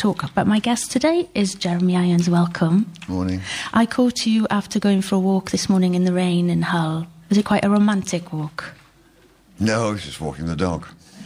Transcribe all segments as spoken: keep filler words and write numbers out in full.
talk. But my guest today is Jeremy Irons. Welcome. Morning. I caught you after going for a walk this morning in the rain in Hull. Was it quite a romantic walk? No, I was just walking the dog.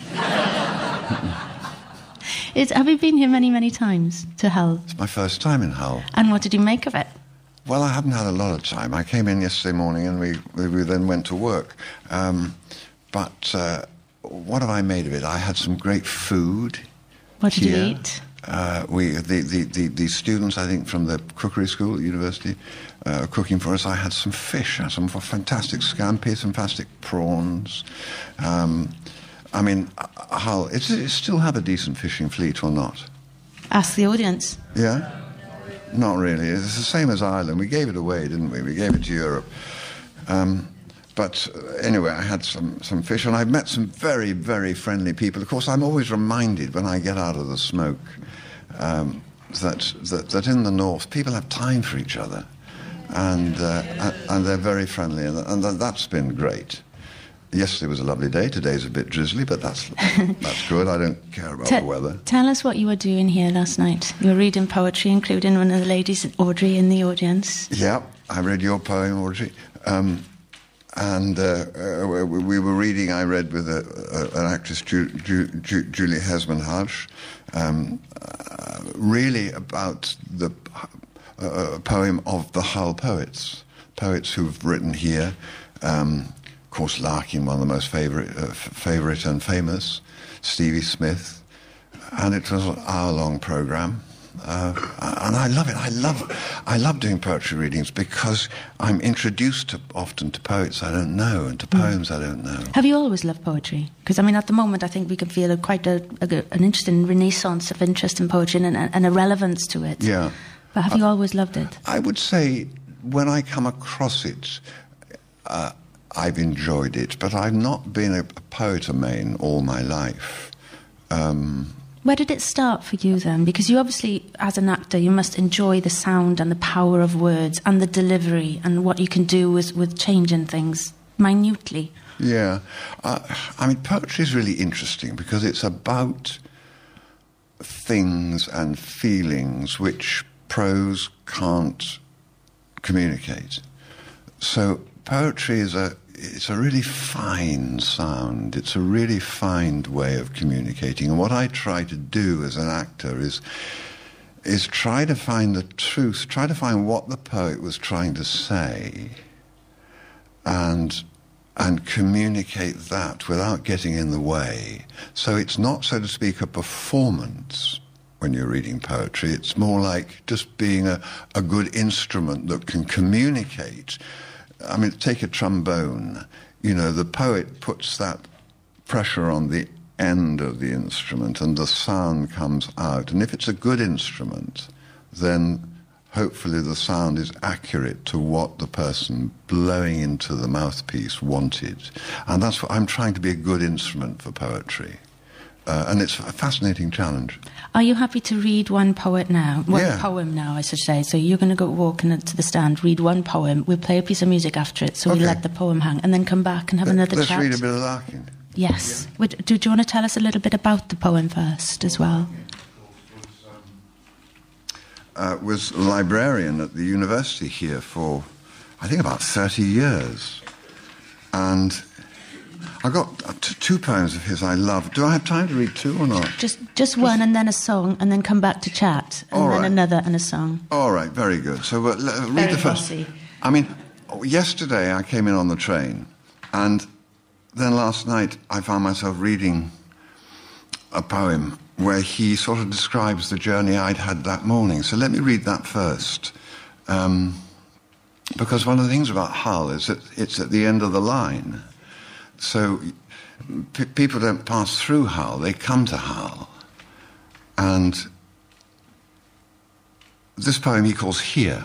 It's, have you been here many, many times to Hull? It's my first time in Hull. And what did you make of it? Well, I haven't had a lot of time. I came in yesterday morning and we, we, we then went to work. Um, but uh, what have I made of it? I had some great food. What did here. you eat? Uh, we, the, the, the, the students, I think, from the cookery school at the university, uh, cooking for us. I had some fish, some fantastic scampi, some fantastic prawns. Um, I mean, Hull, does it still have a decent fishing fleet or not? Ask the audience. Yeah? Not really. It's the same as Ireland. We gave it away, didn't we? We gave it to Europe. Um, but anyway, I had some, some fish, and I've met some very, very friendly people. Of course, I'm always reminded when I get out of the smoke um, that, that that in the north, people have time for each other, and uh, and they're very friendly, and, and that's been great. Yesterday was a lovely day. Today's a bit drizzly, but that's that's good. I don't care about T- the weather. Tell us what you were doing here last night. You were reading poetry, including one of the ladies, Audrey, in the audience. Yeah, I read your poem, Audrey. Um, and uh, uh, we were reading, I read with a, a, an actress, Ju- Ju- Ju- Julie Hesman-Hodge, um, uh, really about the uh, poem of the Hull poets, poets who've written here. Um, Of course, Larkin, one of the most favourite, uh, f- favourite and famous, Stevie Smith, and it was an hour-long programme, uh, and I love it. I love, I love doing poetry readings because I'm introduced to, often to poets I don't know and to poems mm. I don't know. Have you always loved poetry? Because I mean, at the moment, I think we can feel a, quite a, a, an interesting renaissance of interest in poetry and, and a relevance to it. Yeah, but have uh, you always loved it? I would say when I come across it. Uh, I've enjoyed it, but I've not been a, a poet-a-main all my life. Um, Where did it start for you then? Because you obviously, as an actor, you must enjoy the sound and the power of words and the delivery and what you can do with, with changing things minutely. Yeah. Uh, I mean, poetry is really interesting because it's about things and feelings which prose can't communicate. So poetry is a it's a really fine sound. It's a really fine way of communicating. And what I try to do as an actor is is try to find the truth, try to find what the poet was trying to say, and and communicate that without getting in the way. So it's not, so to speak, a performance when you're reading poetry. It's more like just being a, a good instrument that can communicate. I mean, take a trombone. You know, the poet puts that pressure on the end of the instrument and the sound comes out. And if it's a good instrument, then hopefully the sound is accurate to what the person blowing into the mouthpiece wanted. And that's what I'm trying to be, a good instrument for poetry. Uh, and it's a fascinating challenge. Are you happy to read one poet now? One yeah. poem now, I should say. So you're going to go walk into the stand, read one poem. We'll play a piece of music after it, so okay. we let the poem hang, and then come back and have Let, another let's chat. Let's read a bit of Larkin. Yes. Yeah. Would, do, do you want to tell us a little bit about the poem first as well? Uh, was a librarian at the university here for, I think, about thirty years. And I got t- two poems of his I love. Do I have time to read two or not? Just just one and then a song, and then come back to chat, and All then right. another and a song. All right, very good. So uh, read very the first. bossy. I mean, yesterday I came in on the train, and then last night I found myself reading a poem where he sort of describes the journey I'd had that morning. So let me read that first. Um, because one of the things about Hull is that it's at the end of the line. So p- people don't pass through Hull, they come to Hull. And this poem he calls Here.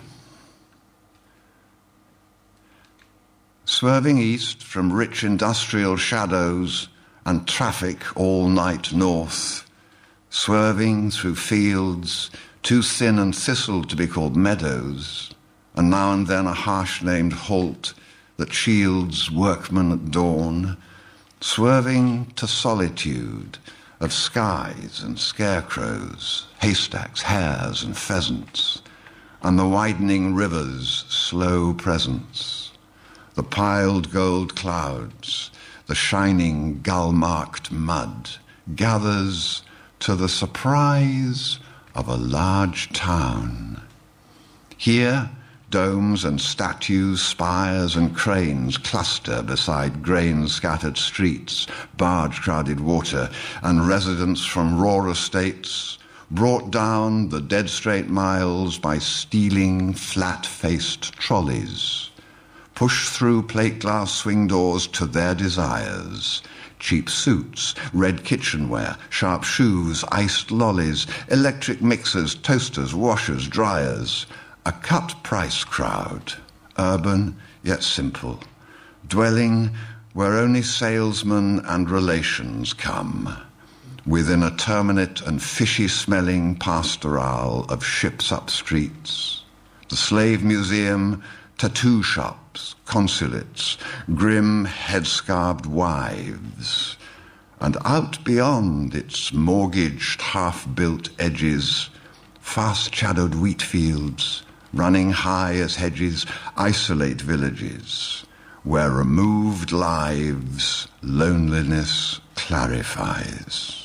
Swerving east from rich industrial shadows and traffic all night north, swerving through fields too thin and thistled to be called meadows, and now and then a harsh-named halt that shields workmen at dawn, swerving to solitude of skies and scarecrows, haystacks, hares and pheasants, and the widening river's slow presence, the piled gold clouds, the shining gull-marked mud, gathers to the surprise of a large town. Here, domes and statues, spires and cranes cluster beside grain-scattered streets, barge-crowded water, and residents from raw estates brought down the dead straight miles by stealing, flat-faced trolleys, pushed through plate-glass swing doors to their desires. Cheap suits, red kitchenware, sharp shoes, iced lollies, electric mixers, toasters, washers, dryers. A cut-price crowd, urban yet simple, dwelling where only salesmen and relations come, within a terminate and fishy-smelling pastoral of ships-up streets, the slave museum, tattoo shops, consulates, grim headscarved wives, and out beyond its mortgaged half-built edges, fast-shadowed wheat fields, running high as hedges, isolate villages, where removed lives loneliness clarifies.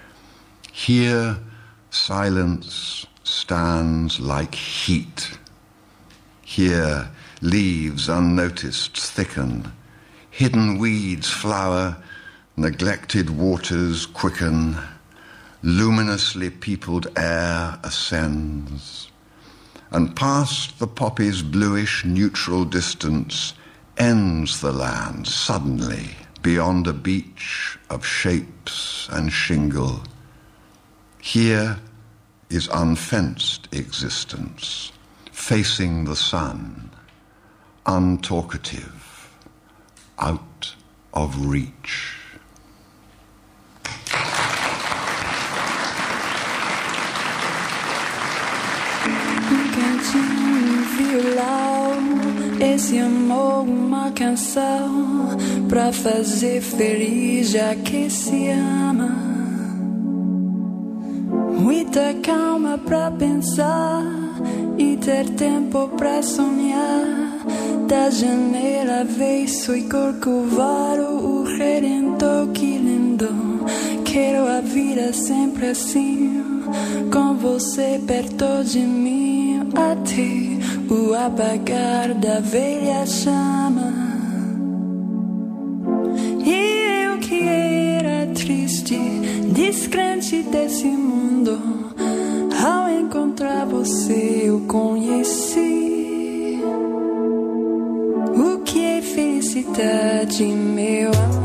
Here silence stands like heat. Here leaves unnoticed thicken, hidden weeds flower, neglected waters quicken, luminously peopled air ascends, and past the poppy's bluish neutral distance ends the land suddenly beyond a beach of shapes and shingle. Here is unfenced existence, facing the sun, untalkative, out of reach. Esse amor, uma canção pra fazer feliz já que se ama. Muita calma pra pensar e ter tempo pra sonhar. Da janela avesso e corcovado, o redentor que lindo. Quero a vida sempre assim, com você perto de mim, até o apagar da velha chama. E eu que era triste, descrente desse mundo, ao encontrar você eu conheci o que é felicidade, meu amor.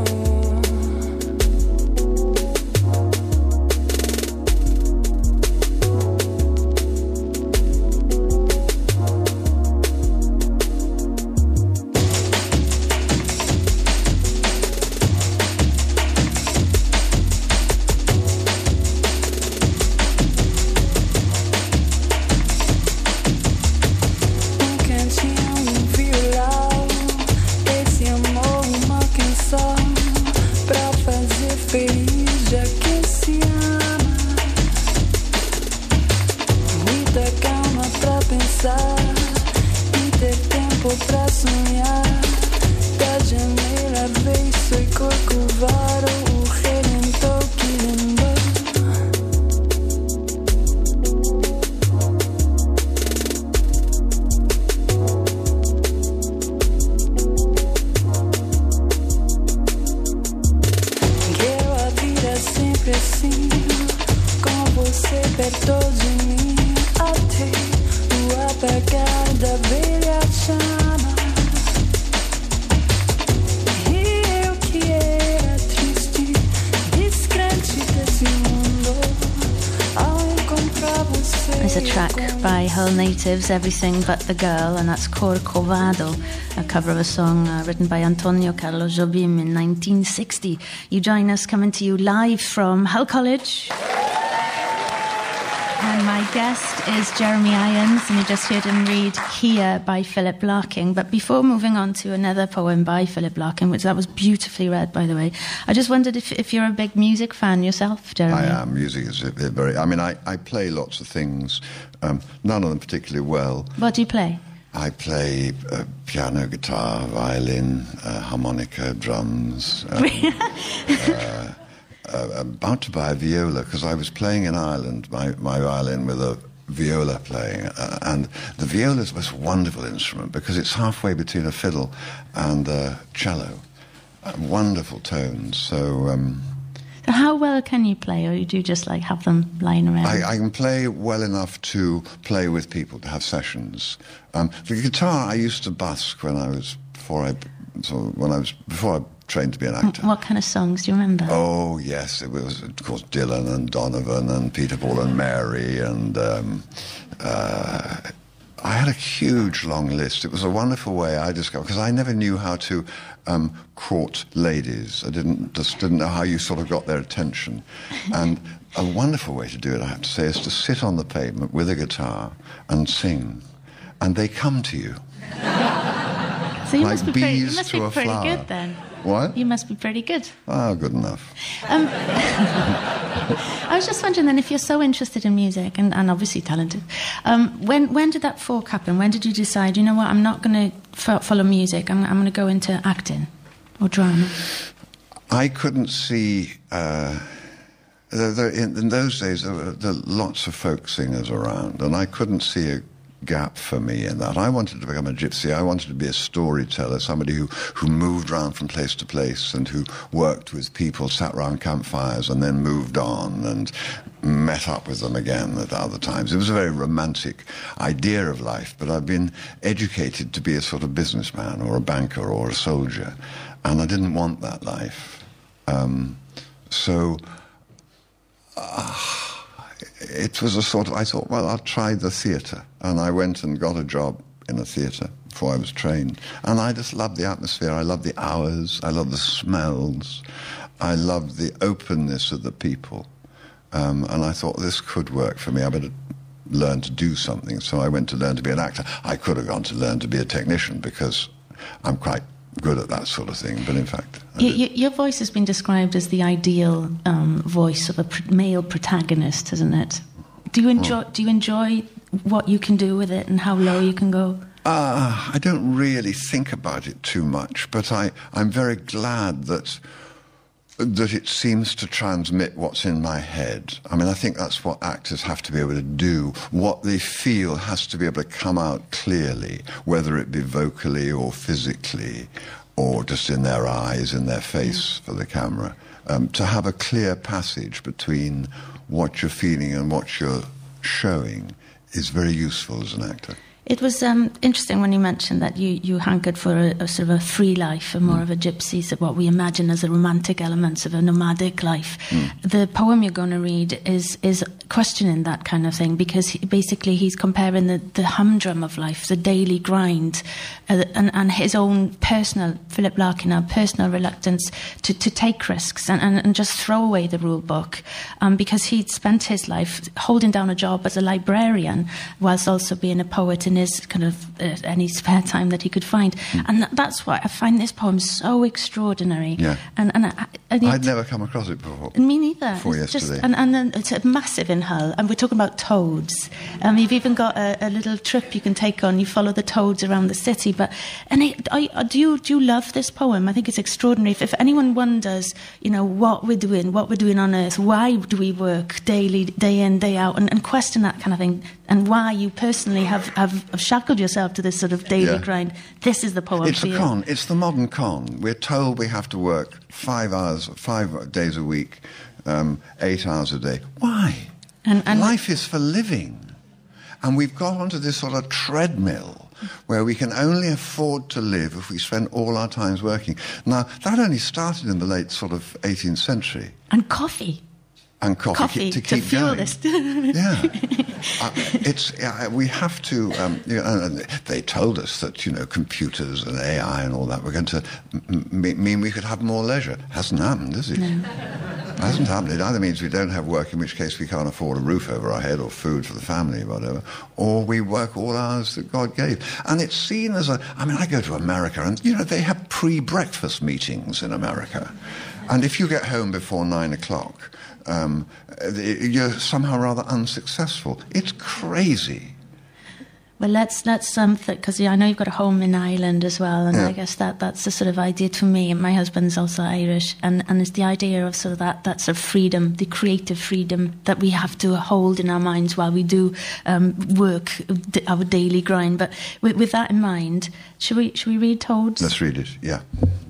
Natives, Everything But the Girl, and that's Corcovado, a cover of a song uh, written by Antonio Carlos Jobim in nineteen sixty. You join us coming to you live from Hull College. And my My guest is Jeremy Irons, and you just heard him read Here by Philip Larkin. But before moving on to another poem by Philip Larkin, which that was beautifully read, by the way, I just wondered if, if you're a big music fan yourself, Jeremy. I am. Music is very... I mean, I, I play lots of things, um, none of them particularly well. What do you play? I play uh, piano, guitar, violin, uh, harmonica, drums... Um, uh, Uh, about to buy a viola, because I was playing in Ireland, my, my violin with a viola playing, uh, and the viola is the most wonderful instrument because it's halfway between a fiddle and a cello. Uh, wonderful tones. So, um, so how well can you play, or do you just like have them lying around? I, I can play well enough to play with people, to have sessions. Um, the guitar I used to busk when I was before I so when I was before I trained to be an actor. What kind of songs do you remember? Oh, yes. It was, of course, Dylan and Donovan and Peter, Paul and Mary. And um, uh, I had a huge long list. It was a wonderful way I discovered, because I never knew how to um, court ladies. I didn't just didn't know how you sort of got their attention. And a wonderful way to do it, I have to say, is to sit on the pavement with a guitar and sing. And they come to you. So you like must be pretty, you bees must to be a pretty flower. good then. What? You must be pretty good. Ah, good enough. Um, I was just wondering then, if you're so interested in music and, and obviously talented, um, when when did that fork happen? When did you decide, you know what, I'm not going to f- follow music, I'm, I'm going to go into acting or drama? I couldn't see... Uh, there, there, in, in those days, there were, there were lots of folk singers around, and I couldn't see a gap for me in that. I wanted to become a gypsy. I wanted to be a storyteller, somebody who, who moved around from place to place and who worked with people, sat around campfires and then moved on and met up with them again at other times. It was a very romantic idea of life, but I've been educated to be a sort of businessman or a banker or a soldier, and I didn't want that life. Um, so... Uh, It was a sort of, I thought, well, I'll try the theatre. And I went and got a job in a theatre before I was trained. And I just loved the atmosphere. I loved the hours. I loved the smells. I loved the openness of the people. Um, and I thought, this could work for me. I better learn to do something. So I went to learn to be an actor. I could have gone to learn to be a technician because I'm quite good at that sort of thing, but in fact... You, you, your voice has been described as the ideal um, voice of a pr- male protagonist, hasn't it? Do you enjoy oh. Do you enjoy what you can do with it and how low you can go? Uh, I don't really think about it too much, but I, I'm very glad that that it seems to transmit what's in my head. I mean, I think that's what actors have to be able to do. What they feel has to be able to come out clearly, whether it be vocally or physically, or just in their eyes, in their face for the camera. Um, to have a clear passage between what you're feeling and what you're showing is very useful as an actor. It was um, interesting when you mentioned that you, you hankered for a, a sort of a free life, and more mm. of a gypsy, so what we imagine as the romantic elements of a nomadic life. Mm. The poem you're going to read is is questioning that kind of thing, because he, basically he's comparing the, the humdrum of life, the daily grind, uh, and, and his own personal, Philip Larkin, our personal reluctance to, to take risks and, and, and just throw away the rule book, um, because he'd spent his life holding down a job as a librarian whilst also being a poet in his kind of uh, any spare time that he could find. Mm. And th- that's why I find this poem so extraordinary. Yeah. And, and I, I I'd never come across it before. Me neither. Before it's yesterday. Just, and, and then it's a massive in Hull, and we're talking about toads. Um, you've even got a, a little trip you can take on. You follow the toads around the city. But and I, I, do you do you love this poem? I think it's extraordinary. If, if anyone wonders, you know, what we're doing, what we're doing on Earth, why do we work daily, day in, day out, and, and question that kind of thing, and why you personally have, have, have shackled yourself to this sort of daily yeah. grind. This is the poem It's for the you. con. It's the modern con. We're told we have to work five hours, five days a week, um, eight hours a day. Why? And, and Life is for living. And we've got onto this sort of treadmill where we can only afford to live if we spend all our times working. Now, that only started in the late sort of eighteenth century. And coffee. And coffee, coffee to, to keep fuel going. this. yeah, uh, it's uh, we have to. Um, you know, and they told us that you know computers and A I and all that were going to m- m- mean we could have more leisure. Hasn't happened, is it? No. It hasn't happened. It either means we don't have work, in which case we can't afford a roof over our head or food for the family, whatever, or we work all hours that God gave. And it's seen as a... I mean, I go to America, and, you know, they have pre-breakfast meetings in America. And if you get home before nine o'clock, um, you're somehow rather unsuccessful. It's crazy. Well, let's let's um because I know you've got a home in Ireland as well, and yeah. I guess that that's the sort of idea for me. And my husband's also Irish, and and it's the idea of sort of that that sort of freedom, the creative freedom that we have to hold in our minds while we do um, work our daily grind. But with, with that in mind, should we should we read Toads? Let's read it. Yeah.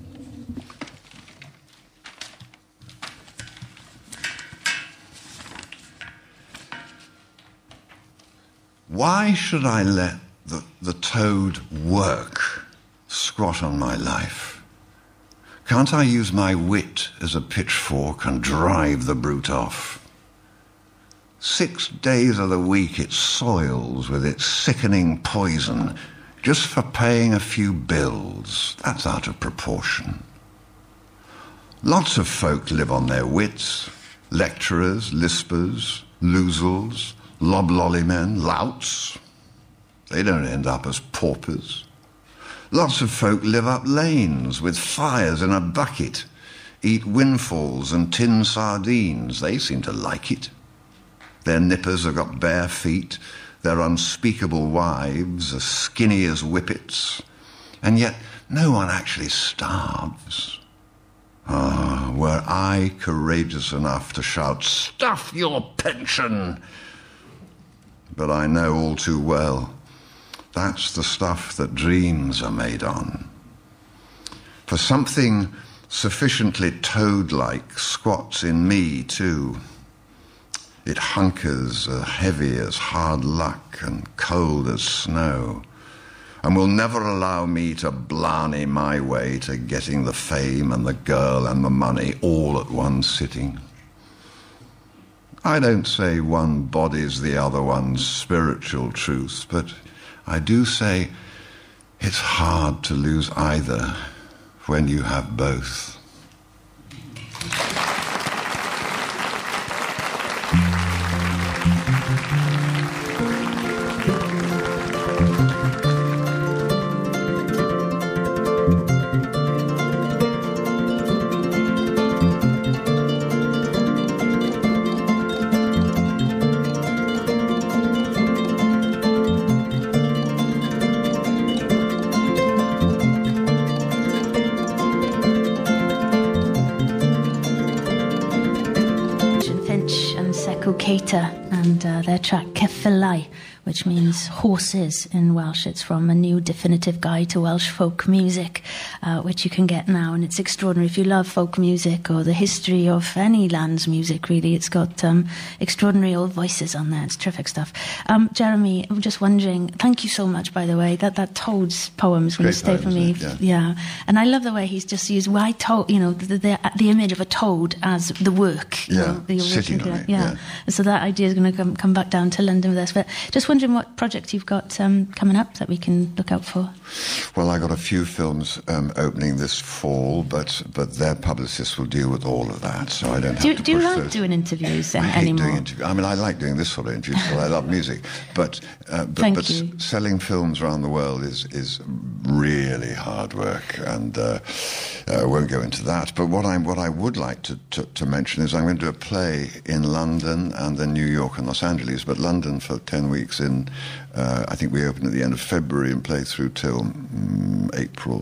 Why should I let the, the toad work, squat on my life? Can't I use my wit as a pitchfork and drive the brute off? Six days of the week it soils with its sickening poison just for paying a few bills. That's out of proportion. Lots of folk live on their wits, lecturers, lispers, losels, loblolly men, louts. They don't end up as paupers. Lots of folk live up lanes with fires in a bucket, eat windfalls and tin sardines. They seem to like it. Their nippers have got bare feet, their unspeakable wives as skinny as whippets, and yet no one actually starves. Ah, were I courageous enough to shout, "Stuff your pension!" But I know all too well that's the stuff that dreams are made on. For something sufficiently toad-like squats in me too. It hunkers as heavy as hard luck and cold as snow, and will never allow me to blarney my way to getting the fame and the girl and the money all at one sitting. I don't say one body's the other one's spiritual truth, but I do say it's hard to lose either when you have both. And uh, their track Ceffylau, which means horses in Welsh. It's from a new definitive guide to Welsh folk music, uh, which you can get now, and it's extraordinary. If you love folk music or the history of any land's music, really, it's got um, extraordinary old voices on there. It's terrific stuff. Um, Jeremy, I'm just wondering, thank you so much, by the way. That that Toad's poem is going to stay for me. Yeah. yeah, and I love the way he's just used why toad, you know, the, the the image of a toad as the work. Yeah, you know, the sitting on it. Yeah. yeah. And so that idea is going to come come back down to London with us. But just wondering what project you've got um, coming up that we can look out for. Well, I got a few films um, opening this fall, but but their publicists will deal with all of that, so I don't have do, to do push you like those. doing interviews I hate anymore? doing interviews. I mean, I like doing this sort of interviews because I love music, but uh, but, Thank but you. S- selling films around the world is is really hard work, and uh, I won't go into that. But what I what I would like to, to to mention is I'm going to do a play in London and then New York and Los Angeles, but London for ten weeks in. Uh, I think we open at the end of February and play through till um, April.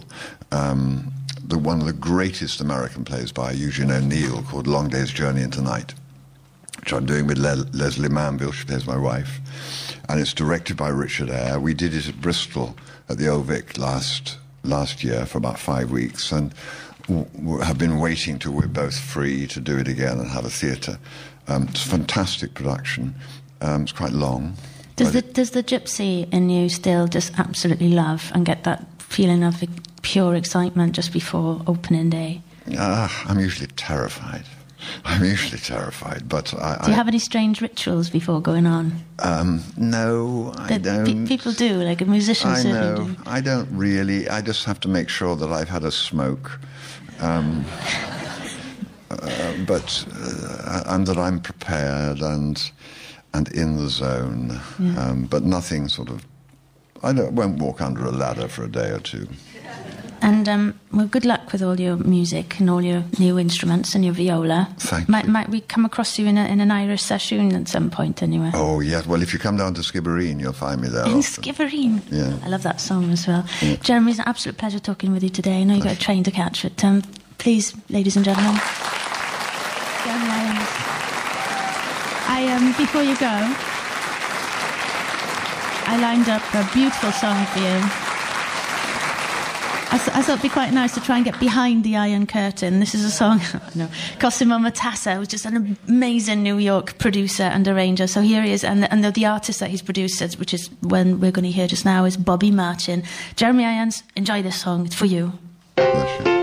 Um, the one of the greatest American plays by Eugene O'Neill called Long Day's Journey into Night, which I'm doing with Le- Leslie Manville. She plays my wife, and it's directed by Richard Eyre. We did it at Bristol at the Old Vic last last year for about five weeks, and w- w- have been waiting till we're both free to do it again and have a theatre. Um, it's a fantastic production. Um, it's quite long. Does the, does the gypsy in you still just absolutely love and get that feeling of pure excitement just before opening day? Uh, I'm usually terrified. I'm usually terrified, but I... Do you I, have any strange rituals before going on? Um, no, I That don't. pe- people do, like a musician I certainly know. do. I don't really. I just have to make sure that I've had a smoke. Um, uh, but uh, and that I'm prepared and and in the zone, yeah. um, but nothing sort of. I don't, won't walk under a ladder for a day or two. And um, well, good luck with all your music and all your new instruments and your viola. Thank might, you. Might we come across you in, a, in an Irish session at some point anyway? Oh, yes. Well, if you come down to Skibbereen, you'll find me there. In often. Skibbereen? Yeah. I love that song as well. Yeah. Jeremy, it's an absolute pleasure talking with you today. I know you've got a train to catch, but um, please, ladies and gentlemen. Jeremy Irons. I, um, before you go, I lined up a beautiful song for you. I, th- I thought it'd be quite nice to try and get behind the Iron Curtain. This is a song, no, Cosimo Matassa, who's just an amazing New York producer and arranger. So here he is, and the, and the, the artist that he's produced, which is when we're going to hear just now, is Bobby Marchin. Jeremy Irons, enjoy this song. It's for you. Bless you.